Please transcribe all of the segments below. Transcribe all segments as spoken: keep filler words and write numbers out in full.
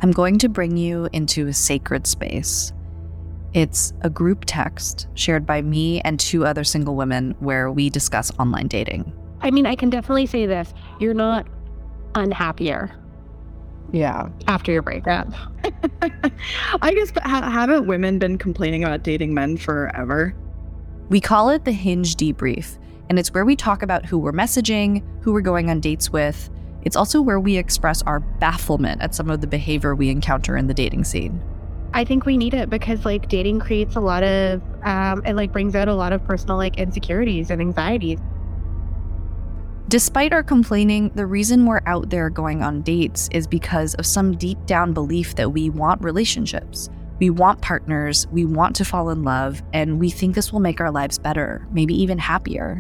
I'm going to bring you into a sacred space. It's a group text shared by me and two other single women where we discuss online dating. I mean, I can definitely say this. You're not unhappier. Yeah. After your breakup. I guess, but ha- haven't women been complaining about dating men forever? We call it the Hinge Debrief, and it's where we talk about who we're messaging, who we're going on dates with. It's also where we express our bafflement at some of the behavior we encounter in the dating scene. I think we need it because like dating creates a lot of, um, it like brings out a lot of personal like insecurities and anxieties. Despite our complaining, the reason we're out there going on dates is because of some deep down belief that we want relationships. We want partners, we want to fall in love, and we think this will make our lives better, maybe even happier.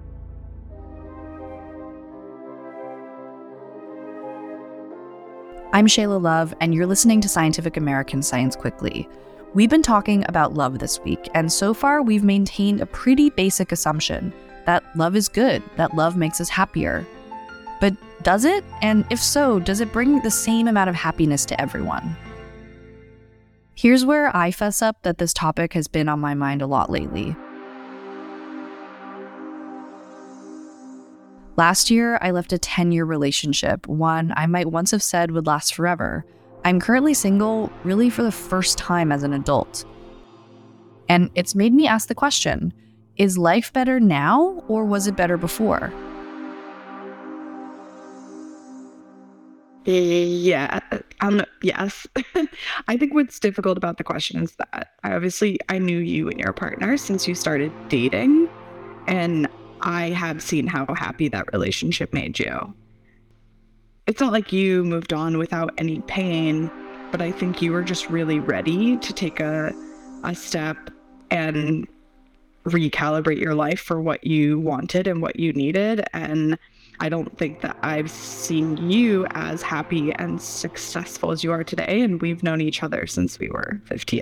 I'm Shayla Love, and you're listening to Scientific American Science Quickly. We've been talking about love this week, and so far we've maintained a pretty basic assumption that love is good, that love makes us happier. But does it? And if so, does it bring the same amount of happiness to everyone? Here's where I fess up that this topic has been on my mind a lot lately. Last year, I left a ten-year relationship, one I might once have said would last forever. I'm currently single, really for the first time as an adult. And it's made me ask the question, is life better now, or was it better before? Yeah, um, yes. I think what's difficult about the question is that I obviously, I knew you and your partner since you started dating, and I have seen how happy that relationship made you. It's not like you moved on without any pain, but I think you were just really ready to take a a step and recalibrate your life for what you wanted and what you needed. And I don't think that I've seen you as happy and successful as you are today. And we've known each other since we were fifteen.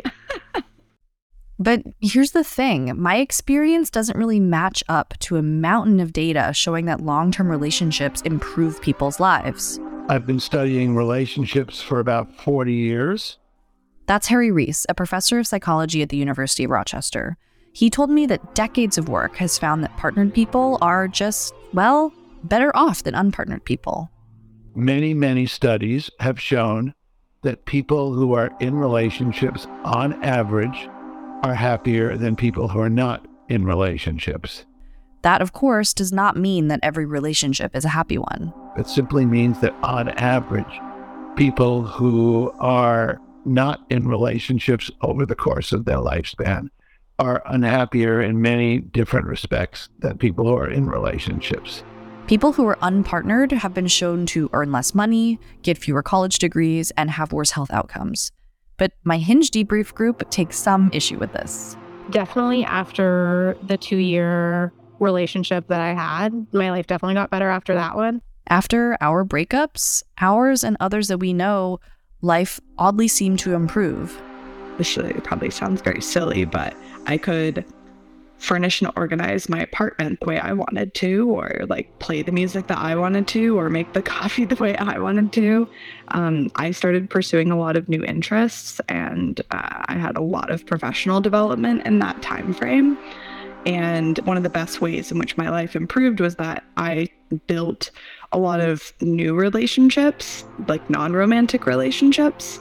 But here's the thing, my experience doesn't really match up to a mountain of data showing that long-term relationships improve people's lives. I've been studying relationships for about forty years. That's Harry Reese, a professor of psychology at the University of Rochester. He told me that decades of work has found that partnered people are just, well, better off than unpartnered people. Many, many studies have shown that people who are in relationships, on average, are happier than people who are not in relationships. That, of course, does not mean that every relationship is a happy one. It simply means that on average, people who are not in relationships over the course of their lifespan are unhappier in many different respects than people who are in relationships. People who are unpartnered have been shown to earn less money, get fewer college degrees, and have worse health outcomes. But my Hinge Debrief group takes some issue with this. Definitely after the two-year relationship that I had, my life definitely got better after that one. After our breakups, ours and others that we know, life oddly seemed to improve. This probably sounds very silly, but I could furnish and organize my apartment the way I wanted to, or like play the music that I wanted to, or make the coffee the way I wanted to. Um, I started pursuing a lot of new interests, and uh, I had a lot of professional development in that time frame. And one of the best ways in which my life improved was that I built a lot of new relationships, like non-romantic relationships.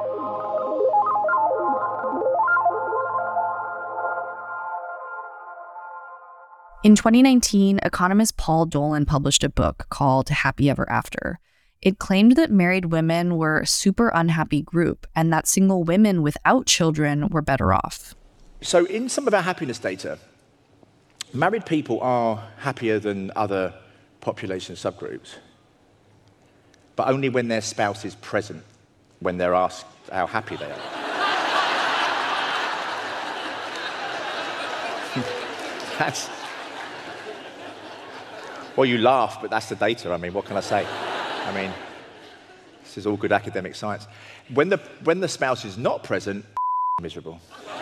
In twenty nineteen, economist Paul Dolan published a book called Happy Ever After. It claimed that married women were a super unhappy group and that single women without children were better off. So in some of our happiness data, married people are happier than other population subgroups, but only when their spouse is present, when they're asked how happy they are. That's... Well, you laugh, but that's the data. I mean, what can I say? I mean, this is all good academic science. When the, when the spouse is not present, miserable.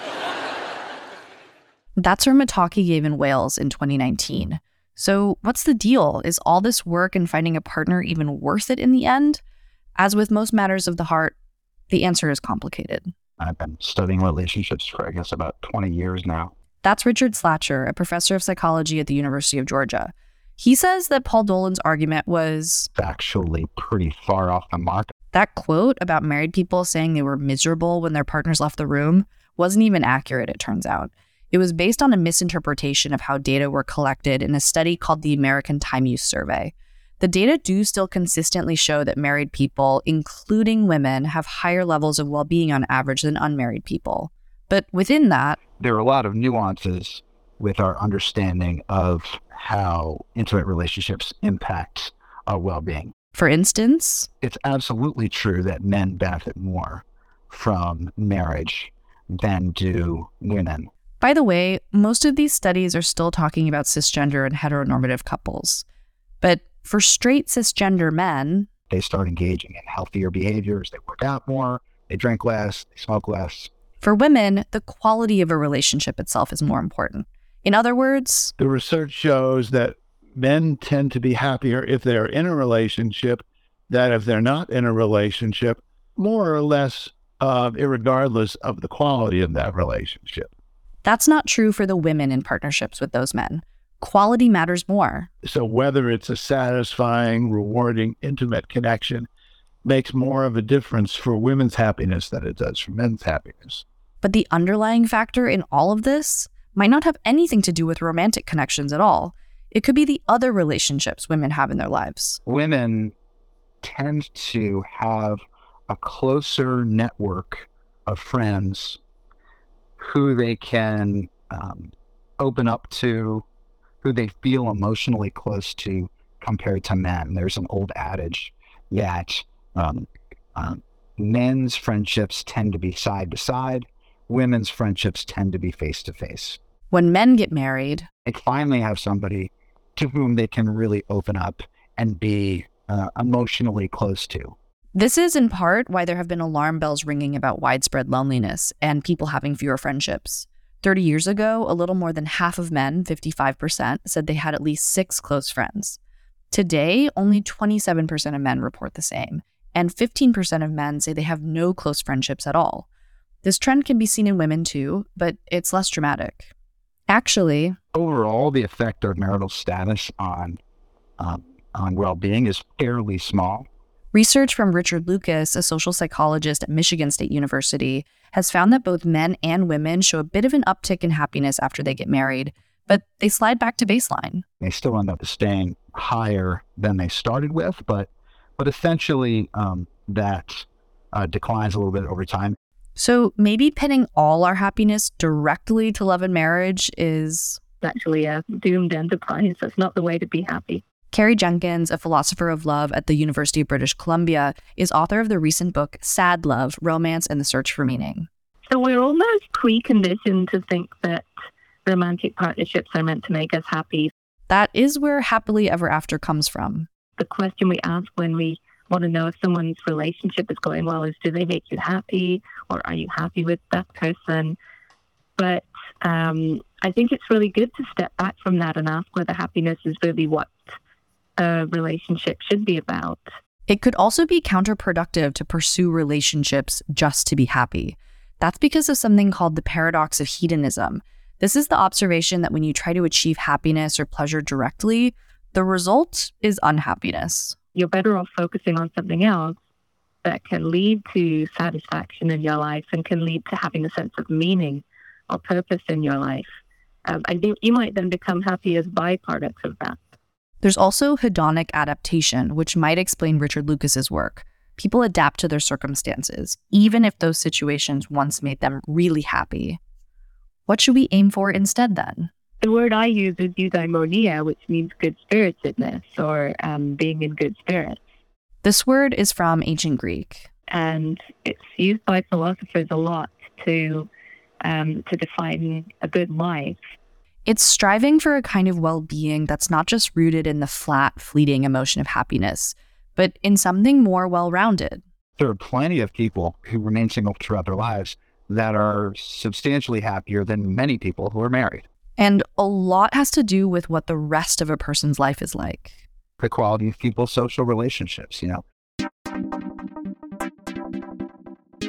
That's from a talk he gave in Wales in twenty nineteen. So what's the deal? Is all this work and finding a partner even worth it in the end? As with most matters of the heart, The answer is complicated. I've been studying relationships for, I guess, about twenty years now. That's Richard Slatcher, a professor of psychology at the University of Georgia. He says that Paul Dolan's argument was Actually pretty far off the mark. That quote about married people saying they were miserable when their partners left the room wasn't even accurate, it turns out. It was based on a misinterpretation of how data were collected in a study called the American Time Use Survey. The data do still consistently show that married people, including women, have higher levels of well-being on average than unmarried people. But within that, there are a lot of nuances with our understanding of how intimate relationships impact our well-being. For instance, it's absolutely true that men benefit more from marriage than do women. By the way, most of these studies are still talking about cisgender and heteronormative couples. But for straight cisgender men, they start engaging in healthier behaviors, they work out more, they drink less, they smoke less. For women, the quality of a relationship itself is more important. In other words, the research shows that men tend to be happier if they're in a relationship than if they're not in a relationship, more or less, uh, irregardless of the quality of that relationship. That's not true for the women in partnerships with those men. Quality matters more. So whether it's a satisfying, rewarding, intimate connection makes more of a difference for women's happiness than it does for men's happiness. But the underlying factor in all of this might not have anything to do with romantic connections at all. It could be the other relationships women have in their lives. Women tend to have a closer network of friends who they can um, open up to, who they feel emotionally close to compared to men. There's an old adage that um, um, men's friendships tend to be side to side, women's friendships tend to be face to face. When men get married, they finally have somebody to whom they can really open up and be uh, emotionally close to. This is in part why there have been alarm bells ringing about widespread loneliness and people having fewer friendships. thirty years ago, a little more than half of men, fifty-five percent, said they had at least six close friends. Today, only twenty-seven percent of men report the same, and fifteen percent of men say they have no close friendships at all. This trend can be seen in women too, but it's less dramatic. Actually, overall, the effect of marital status on um, on well-being is fairly small. Research from Richard Lucas, a social psychologist at Michigan State University, has found that both men and women show a bit of an uptick in happiness after they get married, but they slide back to baseline. They still end up staying higher than they started with, but but essentially um, that uh, declines a little bit over time. So maybe pinning all our happiness directly to love and marriage is actually a doomed enterprise. That's not the way to be happy. Carrie Jenkins, a philosopher of love at the University of British Columbia, is author of the recent book, Sad Love, Romance and the Search for Meaning. So we're almost pre-conditioned to think that romantic partnerships are meant to make us happy. That is where happily ever after comes from. The question we ask when we want to know if someone's relationship is going well is, do they make you happy, or are you happy with that person? But um, I think it's really good to step back from that and ask whether happiness is really what a relationship should be about. It could also be counterproductive to pursue relationships just to be happy. That's because of something called the paradox of hedonism. This is the observation that when you try to achieve happiness or pleasure directly, the result is unhappiness. You're better off focusing on something else that can lead to satisfaction in your life and can lead to having a sense of meaning or purpose in your life. Um, I think you might then become happy as byproducts of that. There's also hedonic adaptation, which might explain Richard Lucas's work. People adapt to their circumstances, even if those situations once made them really happy. What should we aim for instead then? The word I use is eudaimonia, which means good spiritedness or um, being in good spirits. This word is from ancient Greek. And it's used by philosophers a lot to um, to define a good life. It's striving for a kind of well-being that's not just rooted in the flat, fleeting emotion of happiness, but in something more well-rounded. There are plenty of people who remain single throughout their lives that are substantially happier than many people who are married. And a lot has to do with what the rest of a person's life is like. The quality of people's social relationships, you know.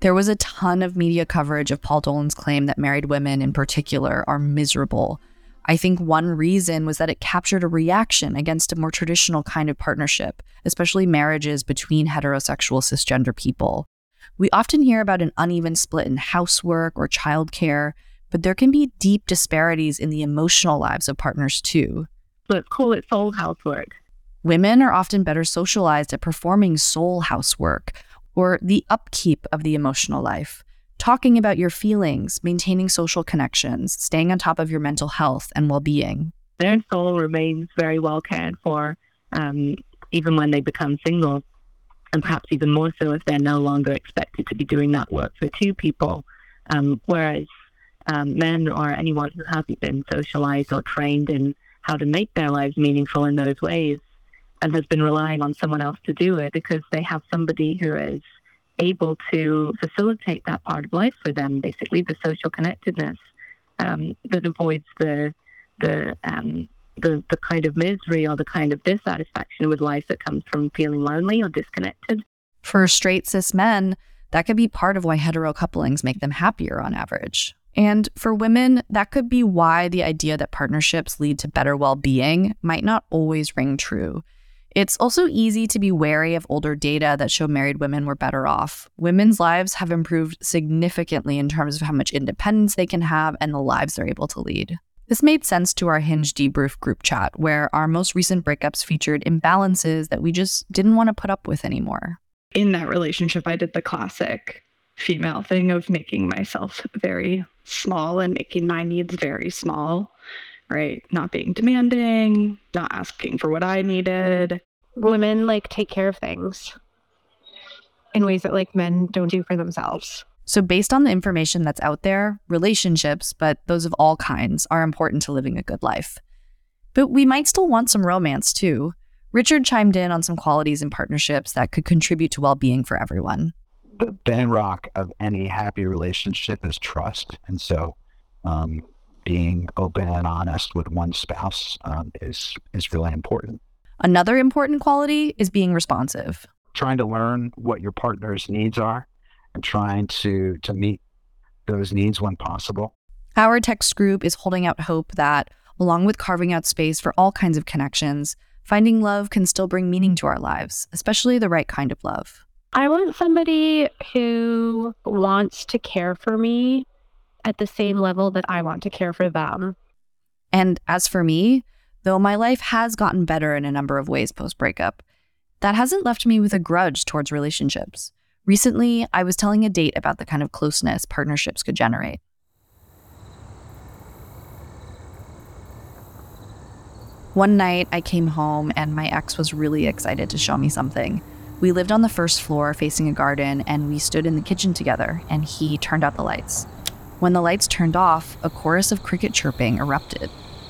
There was a ton of media coverage of Paul Dolan's claim that married women in particular are miserable. I think one reason was that it captured a reaction against a more traditional kind of partnership, especially marriages between heterosexual cisgender people. We often hear about an uneven split in housework or childcare, but there can be deep disparities in the emotional lives of partners too. Let's call it soul housework. Women are often better socialized at performing soul housework, or the upkeep of the emotional life, talking about your feelings, maintaining social connections, staying on top of your mental health and well-being. Their soul remains very well cared for, um, even when they become single, and perhaps even more so if they're no longer expected to be doing that work for two people. Um, whereas um, men or anyone who hasn't been socialized or trained in how to make their lives meaningful in those ways and has been relying on someone else to do it because they have somebody who is able to facilitate that part of life for them, basically the social connectedness um, that avoids the the, um, the the kind of misery or the kind of dissatisfaction with life that comes from feeling lonely or disconnected. For straight cis men, that could be part of why hetero couplings make them happier on average. And for women, that could be why the idea that partnerships lead to better well-being might not always ring true. It's also easy to be wary of older data that show married women were better off. Women's lives have improved significantly in terms of how much independence they can have and the lives they're able to lead. This made sense to our Hinge debrief group chat, where our most recent breakups featured imbalances that we just didn't want to put up with anymore. In that relationship, I did the classic female thing of making myself very small and making my needs very small, right? Not being demanding, not asking for what I needed. Women like take care of things in ways that like men don't do for themselves. So based on the information that's out there, relationships, but those of all kinds, are important to living a good life. But we might still want some romance too. Richard chimed in on some qualities in partnerships that could contribute to well-being for everyone. The bedrock of any happy relationship is trust. And so um, being open and honest with one spouse um, is, is really important. Another important quality is being responsive. Trying to learn what your partner's needs are and trying to, to meet those needs when possible. Our text group is holding out hope that, along with carving out space for all kinds of connections, finding love can still bring meaning to our lives, especially the right kind of love. I want somebody who wants to care for me at the same level that I want to care for them. And as for me, though my life has gotten better in a number of ways post-breakup, that hasn't left me with a grudge towards relationships. Recently, I was telling a date about the kind of closeness partnerships could generate. One night, I came home and my ex was really excited to show me something. We lived on the first floor facing a garden, and we stood in the kitchen together, and he turned out the lights. When the lights turned off, a chorus of cricket chirping erupted.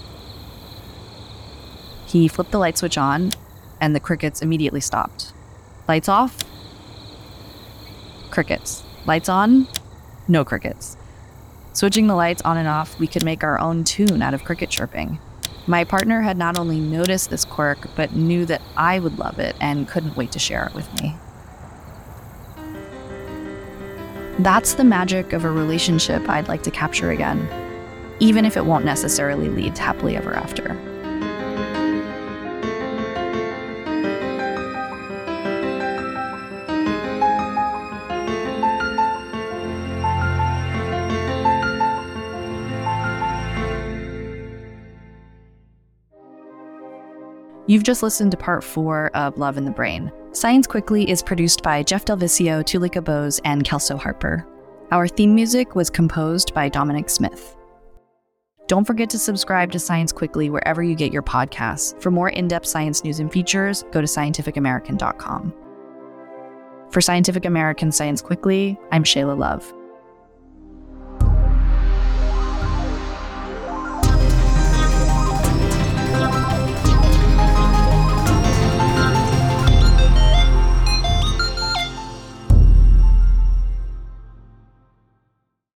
He flipped the light switch on, and the crickets immediately stopped. Lights off, crickets. Lights on, no crickets. Switching the lights on and off, we could make our own tune out of cricket chirping. My partner had not only noticed this quirk, but knew that I would love it and couldn't wait to share it with me. That's the magic of a relationship I'd like to capture again, even if it won't necessarily lead to happily ever after. You've just listened to part four of Love in the Brain. Science Quickly is produced by Jeff Del Vicio, Tulika Bose, and Kelso Harper. Our theme music was composed by Dominic Smith. Don't forget to subscribe to Science Quickly wherever you get your podcasts. For more in-depth science news and features, go to scientific american dot com. For Scientific American Science Quickly, I'm Shayla Love.